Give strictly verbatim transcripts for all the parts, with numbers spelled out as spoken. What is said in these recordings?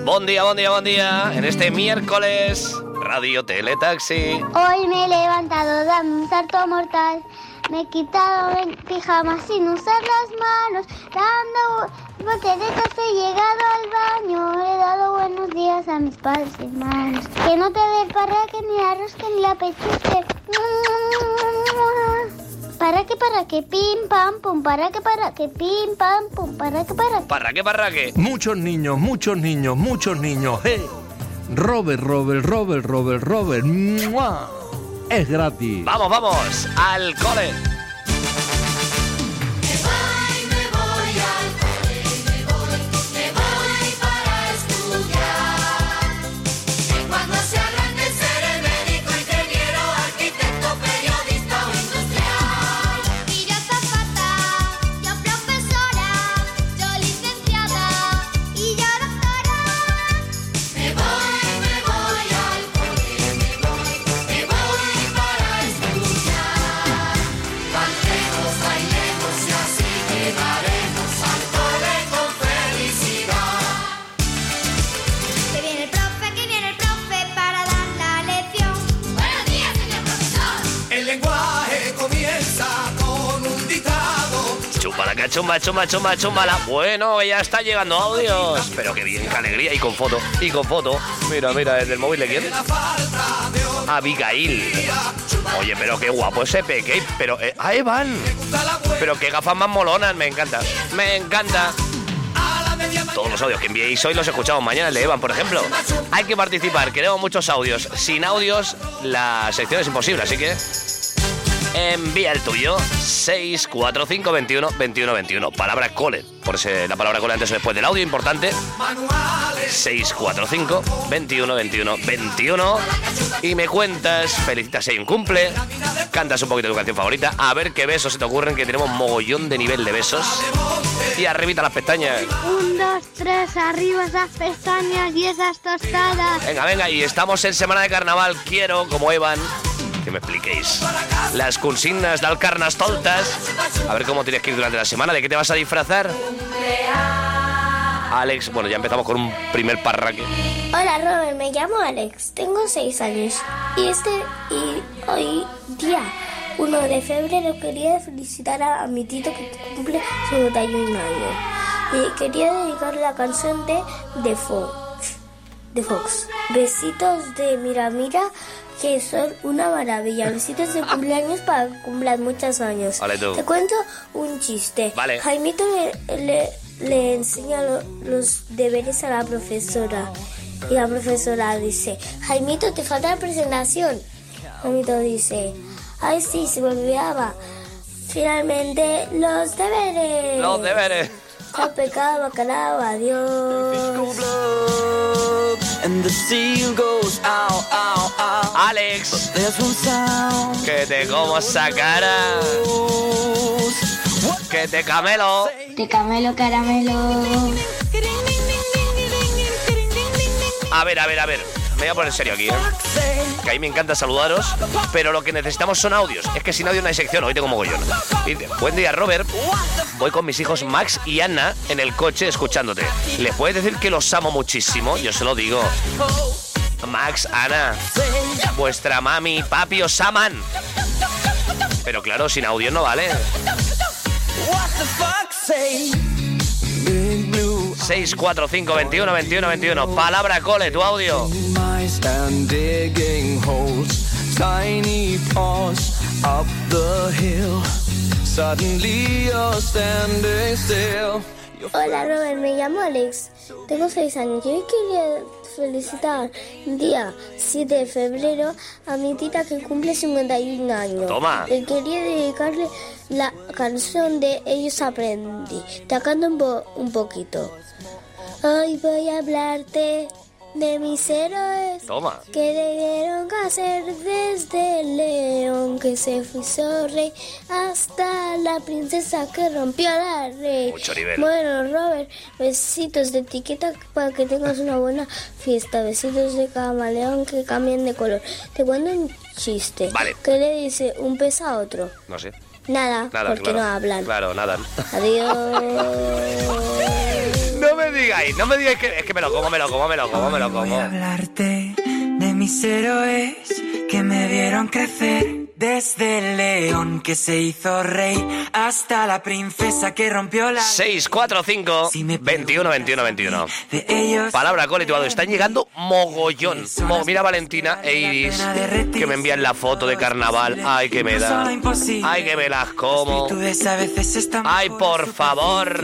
Buen día, buen día, buen día. En este miércoles, Radio Teletaxi. Hoy me he levantado dando un salto mortal. Me he quitado el pijama sin usar las manos. Dando volteretas he llegado al baño. He dado buenos días a mis padres y hermanos. Que no te dé para que ni la rosca ni la pechuste. Para que, para que, pim, pam, pum, para que, para que, pim, pam, pum, para que, para que. Para que, para que. Muchos niños, muchos niños, muchos niños. ¡Hey! Robert, Robert, Robert, Robert, Robert. ¡Mua! Es gratis. Vamos, vamos, al cole. Chumba, chumba, chumba, chumba, chumbala. Bueno, ya está llegando audios. Pero qué bien, qué alegría. Y con foto, y con foto. Mira, mira, ¿es del móvil de quién? Abigail. Oye, pero qué guapo ese peque. Pero, eh, ah, Evan. Pero qué gafas más molonas, me encanta. Me encanta. Todos los audios que enviéis hoy los escuchamos mañana, el de Evan, por ejemplo. Hay que participar, queremos muchos audios. Sin audios, la sección es imposible, así que... envía el tuyo. Seis cuatro cinco veintiuno veintiuno veintiuno. Palabra cole. Por ese, la palabra cole antes o después del audio, importante. Seis cuatro cinco veintiuno veintiuno veintiuno. Y me cuentas, felicitas si hay un cumple, cantas un poquito de tu canción favorita. A ver qué besos se te ocurren, que tenemos mogollón de nivel de besos. Y arribita las pestañas. Un, dos, tres, arriba esas pestañas y esas tostadas. Venga, venga, y estamos en semana de carnaval. Quiero, como Evan, que me expliquéis las consignas del Carnestoltes. A ver cómo tienes que ir durante la semana. ¿De qué te vas a disfrazar? Alex, bueno, ya empezamos con un primer parraque. Hola Robert, me llamo Alex, tengo seis años. Y este y hoy día uno de febrero quería felicitar a, a mi tito que cumple cincuenta y un años. Y quería dedicarle la canción de The Fox. The Fox. Besitos de Mira Mira, que son una maravilla. Besitos de cumpleaños para que cumplan muchos años. Vale, tú. Te cuento un chiste. Vale. Jaimito le, le, le enseña lo, los deberes a la profesora. Y la profesora dice: Jaimito, te falta la presentación. Jaimito dice: ay, sí, se me olvidaba. Finalmente, los deberes. Los deberes. Chao, pecado, bacalao, adiós. Alex, que te como esa cara. Que te camelo. Te camelo, caramelo. A ver, a ver, a ver. Me voy a poner en serio aquí, ¿eh? Que a mí me encanta saludaros, pero lo que necesitamos son audios. Es que sin audio no hay sección, hoy tengo mogollón. Dice: buen día, Robert. Voy con mis hijos Max y Ana en el coche escuchándote. ¿Les puedes decir que los amo muchísimo? Yo se lo digo. Max, Ana, vuestra mami, papi os aman. Pero claro, sin audio no vale. seis cuatro cinco veintiuno veintiuno veintiuno. Palabra cole, tu audio. Hola Robert, me llamo Alex, tengo seis años. Yo quería felicitar el día siete de febrero a mi tita que cumple cincuenta y un años. Toma. Le quería dedicarle la canción de Ellos Aprendí. Te canto un, po- un poquito. Hoy voy a hablarte de mis héroes. Toma. Que debieron hacer desde el león que se hizo rey hasta la princesa que rompió la rey. Mucho nivel. Bueno, Robert, besitos de etiqueta para que tengas una buena fiesta. Besitos de camaleón que cambien de color. Te cuento un chiste. Vale. ¿Qué le dice un pez a otro? No sé. Nada, Nada, porque claro. no hablan. Claro, nada. Adiós. No me digáis, no me digáis que... Es que me lo como, me lo como, me lo como, me lo como. Voy a hablarte de mis héroes que me vieron crecer. Desde el león que se hizo rey hasta la princesa que rompió la... seis cuatro cinco, veintiuno, veintiuno, veintiuno. De ellos... Palabra colectivado. Están llegando mogollón. Mo, mira Valentina e Iris, que me envían la foto de carnaval. Ay, que me da. Ay, que me las como. Ay, por favor.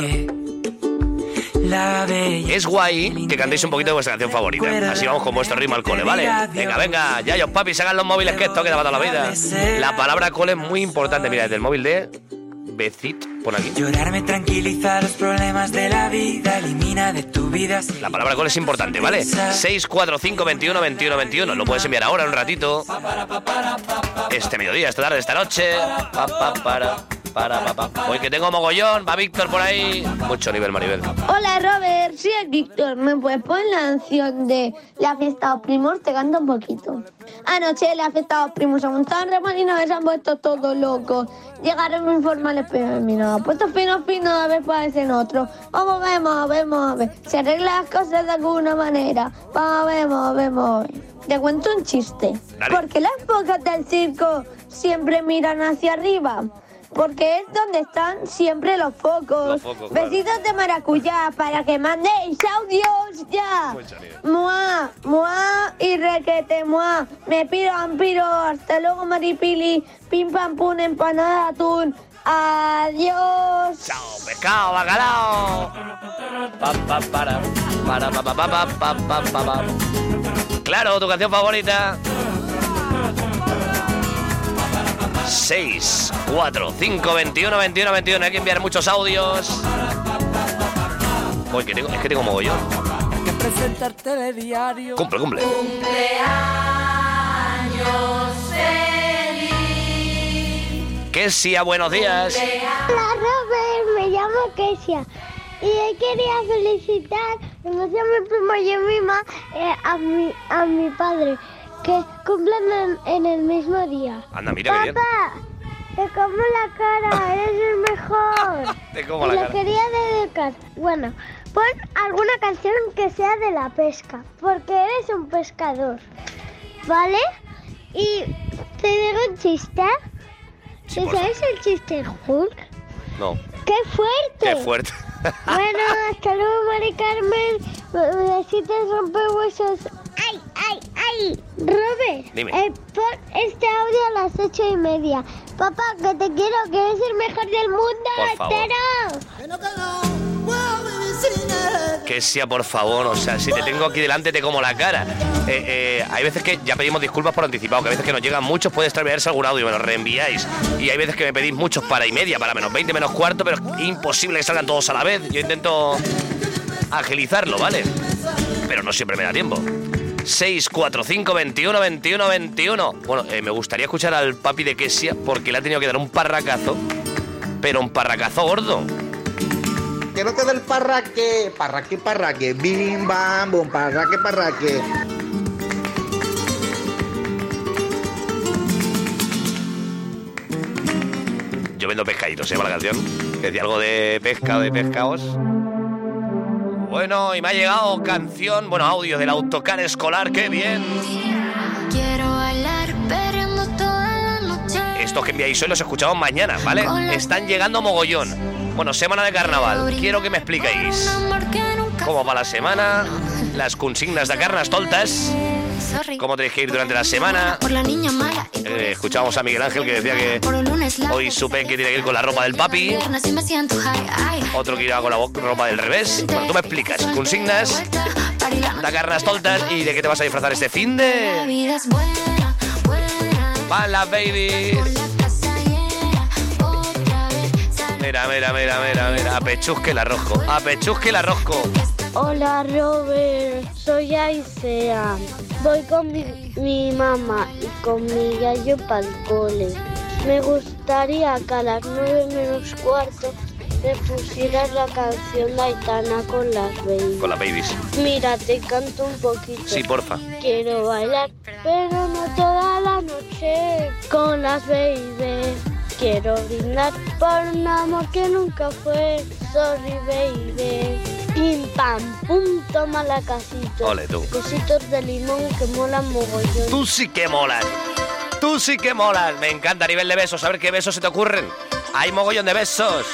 Es guay que cantéis un poquito de vuestra canción favorita. Así vamos con vuestro ritmo al cole, ¿vale? Venga, venga, ya los papis, hagan los móviles, que esto queda para toda la vida. La palabra cole es muy importante. Mira, desde el móvil de Becit, pon aquí. Llorarme tranquiliza los problemas de la vida, elimina de tu vida. La palabra cole es importante, ¿vale? seis cuatro cinco, veintiuno, veintiuno, veintiuno. Lo puedes enviar ahora, un ratito. Este mediodía, esta tarde, esta noche. Pa, pa, para... Para, para, para. Hoy que tengo mogollón, va Víctor por ahí. Mucho nivel, Maribel. Hola, Robert, soy el Víctor. ¿Me puedes poner la canción de La Fiesta de los Primos? Te canto un poquito. Anoche la Fiesta de los Primos se montaron remolinos y se han puesto todos locos. Llegaron muy informales, pero mira, puestos finos, finos, a ver parecen otros. Vamos, vemos, vemos, a ver. Se arreglan las cosas de alguna manera. Vamos, vemos, vemos. Te cuento un chiste. Dale. ¿Por qué las focas del circo siempre miran hacia arriba? Porque es donde están siempre los focos. Los focos, claro. Besitos de maracuyá para que mandéis audios ya. Mua, mua y requete, mua. Me piro, ampiro. Hasta luego, Maripili. Pim, pam, pum, empanada, atún. Adiós. Chao, pescado, bacalao. Pa, pa, para, para, pa, pa, pa, pa, pa, pa, pa, pa. Claro, tu canción favorita. seis cuatro cinco, veintiuno, veintiuno, veintiuno. Hay que enviar muchos audios. Uy, que tengo, es que tengo mogollón. Que presentarte de diario. Cumple, cumple. Cumpleaños feliz. Kesia, buenos días. Hola, Robert, me llamo Kesia. Y yo quería felicitar, como decía mi primo y mi mamá, eh, a, mi, a mi padre, que cumplen en, en el mismo día. Anda, mira qué bien. Papá, te como la cara, eres el mejor. Te como y la le cara. quería dedicar. Bueno, pon alguna canción que sea de la pesca, porque eres un pescador, ¿vale? Y te digo un chiste. Sí, ¿Te por sabes el chiste del Hulk? No, ¡Qué fuerte! qué fuerte. Bueno, hasta luego, Mari Carmen. Besitos rompehuesos. ¡Ay, ay, ay! Robert, Dime. Eh, pon este audio a las ocho y media. Papá, que te quiero, que eres el mejor del mundo Por favor. entero. Kesia, por favor, o sea, si te tengo aquí delante te como la cara. Eh, eh, hay veces que ya pedimos disculpas por anticipado, que a veces que nos llegan muchos, puede extraviarse algún audio, me lo reenviáis. Y hay veces que me pedís muchos para y media, para menos veinte, menos cuarto, pero es imposible que salgan todos a la vez. Yo intento agilizarlo, ¿vale? Pero no siempre me da tiempo. seis cuatro cinco, veintiuno, veintiuno, veintiuno. Bueno, eh, me gustaría escuchar al papi de Kesia porque le ha tenido que dar un parracazo, pero un parracazo gordo. Que no te dé el parraque, parraque, parraque, bim, bam, bum, parraque, parraque. Yo vendo pescaditos, se llama la canción, que decía algo de pesca, de pescados. Bueno, y me ha llegado canción, bueno, audio del autocar escolar, ¡qué bien! Quiero bailar perreando toda la noche. Estos que enviáis hoy los escuchamos mañana, ¿vale? Están llegando mogollón. Bueno, semana de carnaval, quiero que me expliquéis cómo va la semana, las consignas de Carnestoltes, cómo tenéis que ir durante la semana. Por la niña mala. Eh, escuchábamos a Miguel Ángel que decía que hoy supe que tiene que ir con la ropa del papi, otro que irá con la ropa del revés. Bueno, tú me explicas, consignas de Carnestoltes y de qué te vas a disfrazar este fin de... ¡Van las babies! Mira, mira, mira, mira, mira, a pechusque el arrosco, a pechusque el arrosco. Hola, Robert, soy Aisea. Voy con mi, mi mamá y con mi gallo para el cole. Me gustaría que a las nueve menos cuarto me pusieras la canción de Aitana con las babies. Con las babies. Mira, te canto un poquito. Sí, porfa. Quiero bailar, pero no toda la noche con las babies. Quiero brindar por un amor que nunca fue. Sorry, baby. Pim pam, pum, toma la casita. Ole tú. Besitos de limón que molan mogollón. Tú sí que molas. Tú sí que molas. Me encanta a nivel de besos. A ver qué besos se te ocurren. Hay mogollón de besos.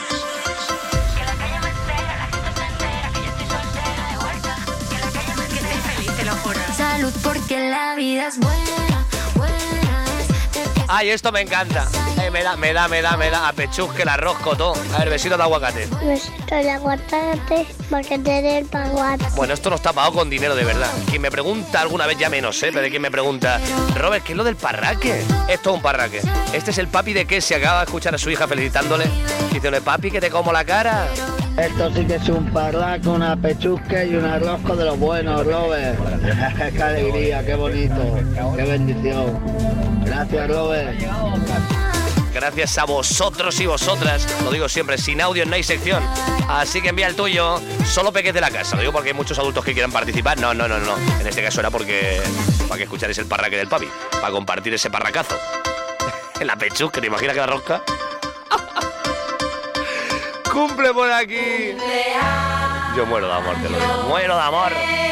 Salud porque la vida es buena, buena es. Ay, esto me encanta. Eh, me da, me da, me da, me da. A pechusque el arroz cotó. A ver, besito de aguacate. Besito de aguacate porque te dé el paguate. Bueno, esto no está pagado con dinero de verdad. Quien me pregunta alguna vez, ya menos, ¿eh? Pero de quien me pregunta, Robert, ¿qué es lo del parraque? Esto es un parraque. Este es el papi de que se acaba de escuchar a su hija felicitándole. Diciéndole, papi, que te como la cara. Esto sí que es un parraco, una pechusca y un arrozco de los buenos, Robert. Qué alegría, qué bonito, qué bendición. Gracias, Robert. Gracias a vosotros y vosotras. Lo digo siempre, sin audio no hay sección. Así que envía el tuyo, solo peques de la casa. Lo digo porque hay muchos adultos que quieran participar. No, no, no, no. En este caso era porque para que escucharéis el parraque del papi. Para compartir ese parracazo. En la pechusca, ¿te imaginas que la rosca? ¡Cumple por aquí! Yo muero de amor, te lo digo. ¡Muero de amor!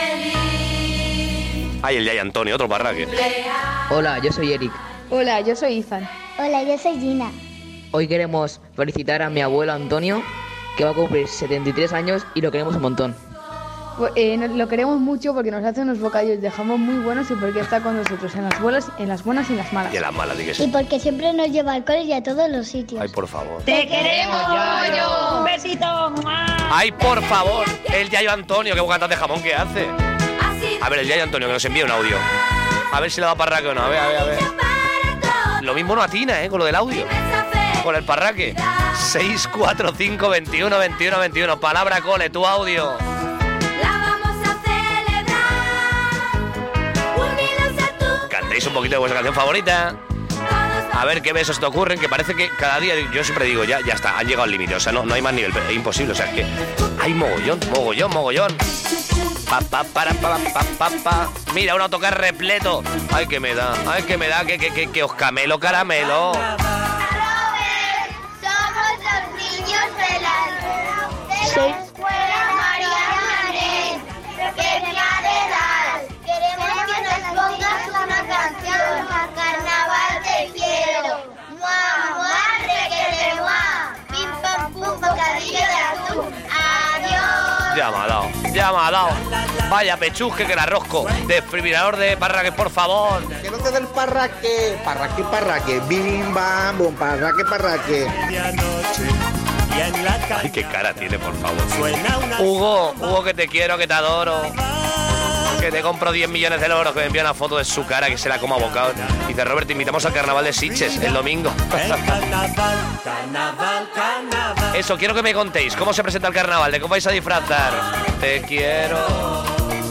Ay, el Yay Antonio, otro parraque. Hola, yo soy Eric. Hola, yo soy Ethan. Hola, yo soy Gina. Hoy queremos felicitar a mi abuelo Antonio, que va a cumplir setenta y tres años y lo queremos un montón. Pues, eh, lo queremos mucho porque nos hace unos bocadillos de jamón muy buenos y porque está con nosotros en las buenas, en las buenas y en las malas. Y en las malas, di que Y sí. porque siempre nos lleva al cole y a todos los sitios. Ay, por favor. ¡Te queremos, Yoyo! ¡Un besito! Ay, por favor. El Yayo Antonio, qué bocatas de jamón que hace. A ver, el Yayo Antonio, que nos envíe un audio. A ver si le da parraque o no. A ver, a ver, a ver. Lo mismo no atina, ¿eh? Con lo del audio. Con el parraque. seis cuatro cinco veintiuno veintiuno veintiuno. Palabra cole, tu audio. Cantéis un poquito de vuestra canción favorita. A ver qué besos te ocurren, que parece que cada día, yo siempre digo, ya, ya está, han llegado al límite, o sea, no, no hay más nivel, es imposible, o sea, es que hay mogollón, mogollón, mogollón. Pa, pa, para, pa, pa, pa, pa. Mira, un autocar repleto. Ay, que me da, ay, que me da, que, que, que, que os camelo caramelo. Robert, somos los niños de la, de la escuela Mariana Marín, pequeña de edad. Queremos que nos pongas una canción, Carnaval te quiero. Mua, mua, requete, mua. Pim, pam, pum, bocadillo de atún. Adiós. Ya me ha dado, ya me ha dado. Vaya pechusque que la rosco. Desfibrilador de parraque, por favor. Que no te dé el parraque, parraque, parraque, bim, bam, bum, parraque, parraque. Ay, qué cara tiene, por favor. Hugo, Hugo, que te quiero, que te adoro. Que te compro diez millones de euros, que me envía una foto de su cara, que se la coma a bocado. Y dice, Robert, te invitamos al carnaval de Sitges el domingo. Eso, quiero que me contéis. ¿Cómo se presenta el carnaval? ¿De cómo vais a disfrazar? Te quiero.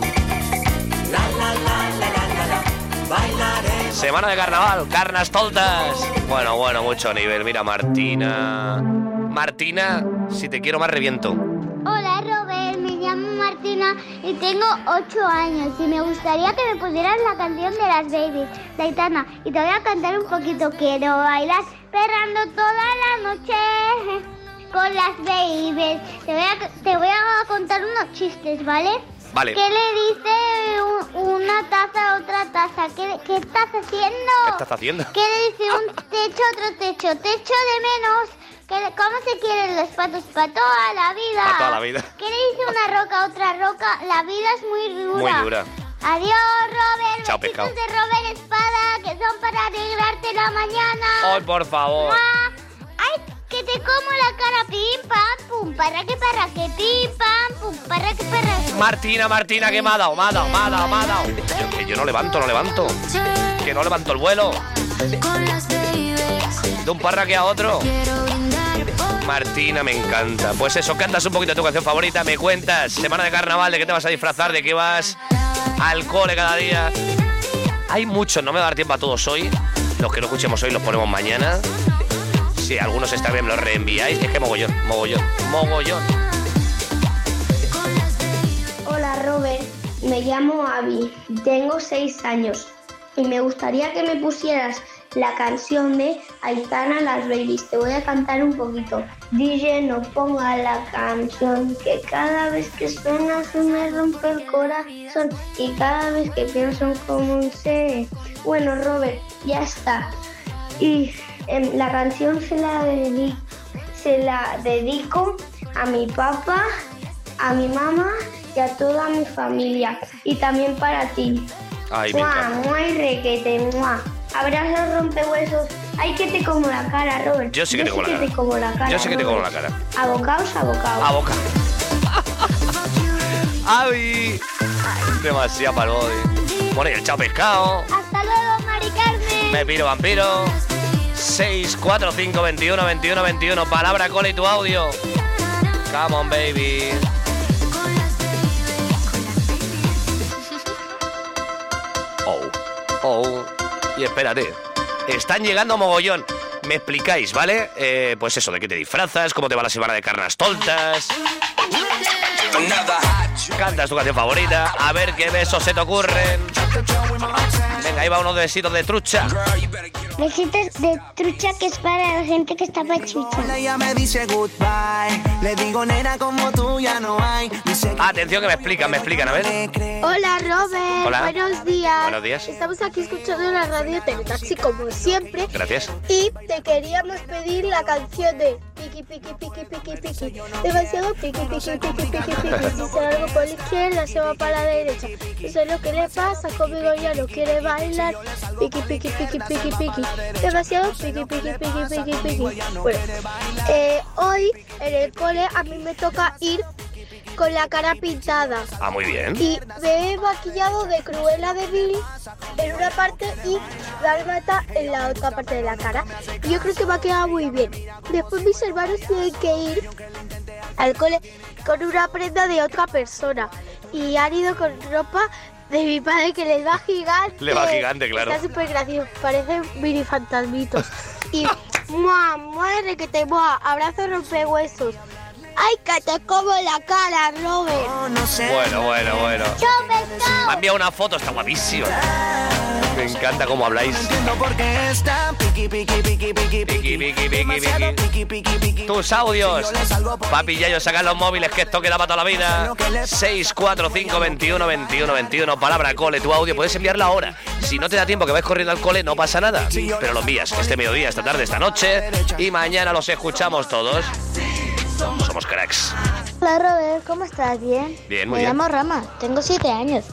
Semana de carnaval, carnas toltas. Bueno, bueno, mucho nivel. Mira, Martina. Martina, si te quiero más reviento. Hola Robert, me llamo Martina y tengo ocho años y me gustaría que me pusieras la canción de las Babies, de Aitana, y te voy a cantar un poquito. Quiero bailar perrando toda la noche con las Babies. Te voy a, te voy a contar unos chistes, ¿vale? Vale. ¿Qué le dice un, una taza a otra taza? ¿Qué, ¿Qué estás haciendo? ¿Qué estás haciendo? ¿Qué le dice un techo a otro techo? Techo de menos. ¿Cómo se quieren los patos? Para toda la vida. Para toda la vida. ¿Qué le dice una roca a otra roca? La vida es muy dura. Muy dura. Adiós, Robert. Chao, Besitos pescado. de Robert Espada, que son para alegrarte la mañana. Ay, por favor. ¡Mua! ¡Ay, que te como la cara! Pim, pam, pum, parraque, parraque, pim, pam, pum, parraque, parraque. Martina, Martina, que me ha dado, me ha dado, me ha dado, me ha dado. Yo, que yo no levanto, no levanto. Que no levanto el vuelo. De un parraque a otro. Martina, me encanta. Pues eso, cantas un poquito tu canción favorita, me cuentas. Semana de carnaval, ¿de qué te vas a disfrazar? ¿De qué vas al cole cada día? Hay muchos, no me va a dar tiempo a todos hoy. Los que no escuchemos hoy los ponemos mañana. Si algunos está bien, los reenviáis. Es que mogollón, mogollón, mogollón. Hola, Robert. Me llamo Abby. Tengo seis años. Y me gustaría que me pusieras la canción de Aitana Las Babies. Te voy a cantar un poquito. D J, no ponga la canción, que cada vez que suena se me rompe el corazón. Y cada vez que pienso en cómo sé. Bueno, Robert, ya está. Y eh, la canción se la, dedico, se la dedico a mi papá, a mi mamá y a toda mi familia. Y también para ti. Ay, me encanta. Mua, y requete, mua. Abrazo, rompehuesos. Ay, que te como la cara, Robert. Yo sí que te como la que cara. te como la cara. Yo sí que te como la Robert. cara. Abocaos, abocaos. A boca. ¡Avi! Demasiado para el body. Bueno, y el chao pescado. Hasta luego, Mari Carmen. Me piro vampiro. seis cuatro cinco veintiuno veintiuno veintiuno. Palabra, cola y tu audio. Come on, baby. Oh, oh. Y espérate. Están llegando mogollón. Me explicáis, ¿vale? Eh, pues eso, de qué te disfrazas, cómo te va la semana de carnastoltas. Cantas tu canción favorita. A ver qué besos se te ocurren. Venga, ahí va unos besitos de trucha. Besitos de trucha, que es para la gente que está pachucha. Ella me dice goodbye. Le digo, nena, como tú ya no hay. Atención que me explican, me explican, a ver. Hola, Robert. Hola. Buenos días. Buenos días. Estamos aquí escuchando la radio Teletaxi como siempre. Gracias. Y te queríamos pedir la canción de Piqui, piqui, piqui, piqui, piqui. Demasiado piqui, piqui, piqui, piqui, piqui. Si salgo por la izquierda, se va para la derecha. No sé lo que le pasa, conmigo ya no quiere bailar. Piqui, piqui, piqui, piqui, piqui. Demasiado piqui, piqui, piqui, piqui, piqui. Bueno, eh, hoy en el cole a mí me toca ir con la cara pintada. Ah, muy bien. Y me he maquillado de Cruella de Vil en una parte y Dálmata en la otra parte de la cara. Y yo creo que me ha quedado muy bien. Después mis hermanos tienen que ir al cole con una prenda de otra persona. Y han ido con ropa de mi padre, que les va gigante. Le va gigante, claro. Está súper gracioso, parecen mini fantasmitos. Y ¡mua! ¡Muere que te mueva! Abrazo rompehuesos. ¡Ay, que te como la cara, Robert! Oh, no sé. Bueno, bueno, bueno. ¡Chao, pescado! Me ha enviado una foto, está guapísimo. Me encanta cómo habláis. Entiendo por qué está piqui, piqui, piqui, piqui, Piqui, piqui, piqui, Demasiado piqui. piqui, piqui, piqui. Tus audios. Papi y Yayo, sacan los móviles, que esto queda para toda la vida. seis cuatro cinco veintiuno veintiuno veintiuno. Palabra cole, tu audio. Puedes enviarla ahora. Si no te da tiempo que vais corriendo al cole, no pasa nada. Pero lo envías este mediodía, esta tarde, esta noche. Y mañana los escuchamos todos. Somos cracks. Hola, Robert, ¿cómo estás? ¿Bien? Bien, muy Me bien. llamo Rama, tengo siete años.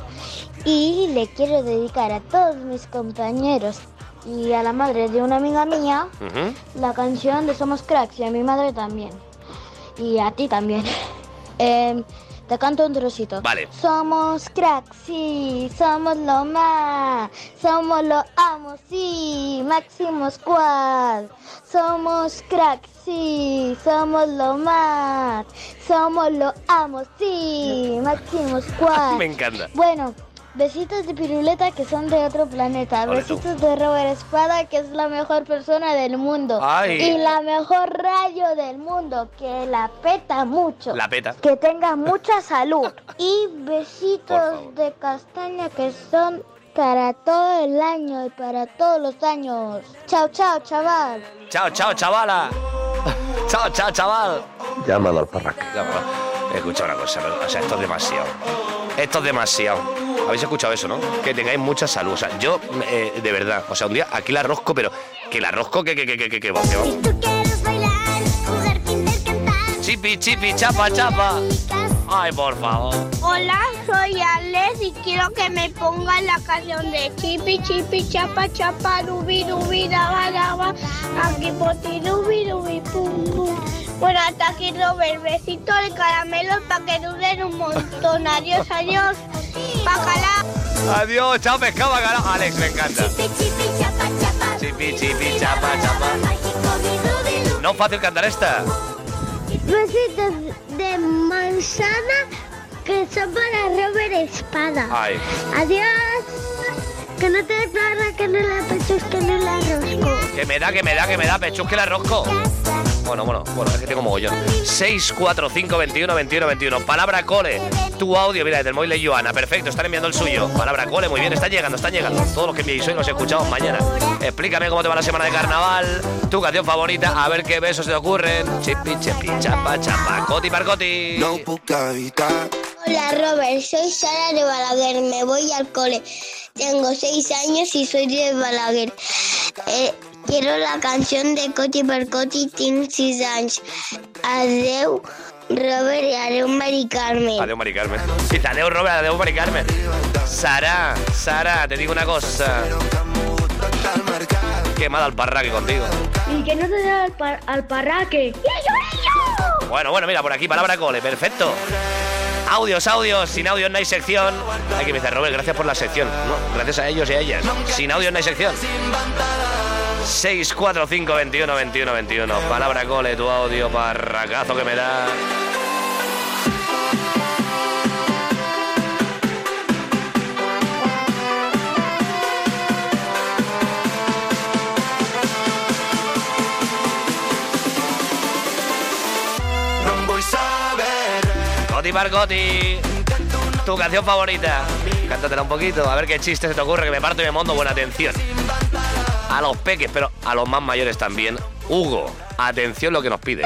Y le quiero dedicar a todos mis compañeros y a la madre de una amiga mía Ujú. la canción de Somos Cracks, y a mi madre también. Y a ti también. Eh, te canto un trocito. Vale. Somos cracks, sí, somos lo más. Somos lo amo, sí, Máximo Squad. Somos cracks, sí, somos lo más. Somos lo amo, sí, Máximo Squad. Me encanta. Bueno, besitos de Piruleta, que son de otro planeta. Ole tú. Besitos de Robert Espada, que es la mejor persona del mundo. Ay. Y la mejor rayo del mundo, que la peta mucho. La peta. Que tenga mucha salud. Y Por besitos favor. de castaña, que son para todo el año y para todos los años. Chao, chao, chaval. Chao, chao, chavala. Chao, chao, chaval. Llámalo al parraco. Ya, bueno, escucha una cosa, ¿no? O sea, esto es demasiado. Esto es demasiado. Habéis escuchado eso, ¿no? Que tengáis mucha salud. O sea, yo, eh, de verdad, o sea, un día aquí la rosco, pero que la rosco, que, que, que, que, que, que, que, Chipi, chipi, chapa, chapa. Ay, por favor. Hola, soy Alex y quiero que me pongan la canción de Chipi, Chipi, Chapa, Chapa, Rubi, Rubi, Daba, Daba, aquí poti, Rubi, Rubi, pum, pum. Bueno, hasta aquí, Robert, besito de caramelos para que duren un montón. Adiós, adiós. Bacalao. Adiós, chao, pescado, bacalao. Alex, me encanta. Chipi, chipi, chapa, chapa. No es fácil cantar esta. Besitos de manzana, que son para Robert Espada. Ay. Adiós. Que no te barra, que no la pechos, que no la rosco. Que me da, que me da, que me da, pechus, que la rosco. Bueno, bueno, bueno, es que tengo mogollón. seis cuatro cinco veintiuno veintiuno veintiuno. Palabra cole. Tu audio, mira, desde el móvil de Joana. Perfecto, están enviando el suyo. Palabra cole, muy bien, están llegando, están llegando. Todos los que enviéis hoy los escuchamos mañana. Explícame cómo te va la semana de carnaval. Tu canción favorita, a ver qué besos te ocurren. Chipi, chipi, chapa, chapa. Coti, parcoti. No puc evitar. Hola Robert, soy Sara de Balaguer, me voy al cole. Tengo seis años y soy de Balaguer. Eh, quiero la canción de Coti per Coti, tinc sis anys. Adeu, Robert, y adeu, Mari Carmen. Adeu, Mari Carmen. Adeu, Robert, adeu, Mari Carmen. Sara, Sara, te digo una cosa. Qué mal al parraque contigo. Y que no te dé al, par al parraque. ¡Y yo, Bueno, bueno, mira, por aquí, palabra cole, perfecto. Audios, audios, sin audios no hay sección. Hay que empezar, Robert, gracias por la sección. No, gracias a ellos y a ellas. Sin audios no hay sección. seis cuatro cinco veintiuno veintiuno veintiuno. Palabra cole, tu audio, parracazo que me da. Coti Marcoti, tu canción favorita. Cántatela un poquito, a ver qué chiste se te ocurre, que me parto y me mondo. Buena atención. A los peques, pero a los más mayores también. Hugo, atención lo que nos pide.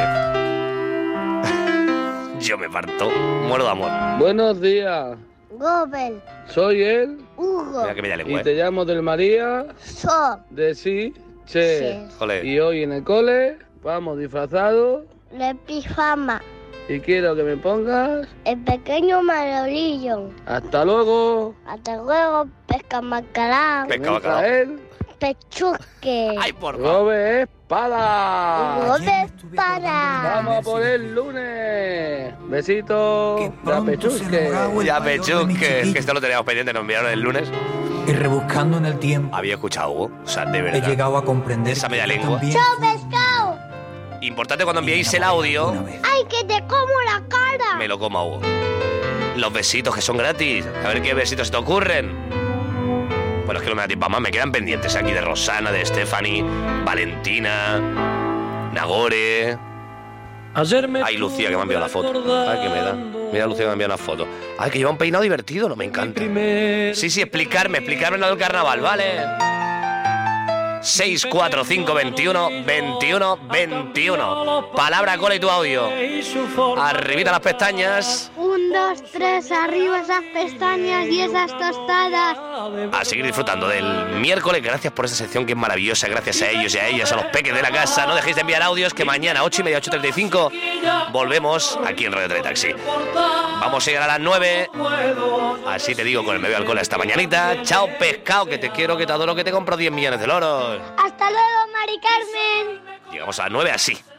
Yo me parto, muero de amor. Buenos días. Gobel. Soy él. Hugo. Mira que me da lengua, Y te llamo del María. So. De sí, che. Jolé. Y hoy en el cole vamos disfrazados. De pijama. Y quiero que me pongas. El pequeño Manolillo. Hasta luego. Hasta luego, pesca macalán. Pesca macalán. Pechusque. Ay, por favor. Robe espada. Robe espada. Vamos a por el lunes. Besitos. Ya pechusque. Ya pechusque. Que esto lo teníamos pendiente, nos enviaron el lunes. Y rebuscando en el tiempo. Había escuchado, Hugo. O sea, de verdad. He llegado a comprender. Esa media lengua. ¡Chao, pescado! Importante cuando enviéis el audio. ¡Ay, que te como la cara! Me lo coma, Hugo. Los besitos que son gratis. A ver qué besitos se te ocurren. Bueno, es que no me da tiempo más. Me quedan pendientes aquí de Rosana, de Stephanie, Valentina, Nagore. Ay, Lucía, que me ha enviado la foto. Ay, que me da. Mira, Lucía, que me ha enviado una foto. Ay, que lleva un peinado divertido. No me encanta. Sí, sí, explicarme, explicarme lo del carnaval, ¿vale? seis cuatro cinco veintiuno veintiuno veintiuno. Palabra cola y tu audio. Arribita las pestañas. Un, dos, tres, arriba esas pestañas y esas tostadas. A seguir disfrutando del miércoles. Gracias por esa sección que es maravillosa. Gracias a ellos y a ellas, a los peques de la casa. No dejéis de enviar audios, que mañana ocho y media, ocho treinta y cinco volvemos aquí en Radio Teletaxi. Vamos a llegar a las nueve. Así te digo, con el medio alcohol esta mañanita. Chao, pescado, que te quiero, que te adoro, que te compro diez millones de loros. Hasta luego, Mari Carmen. Llegamos a las nueve así.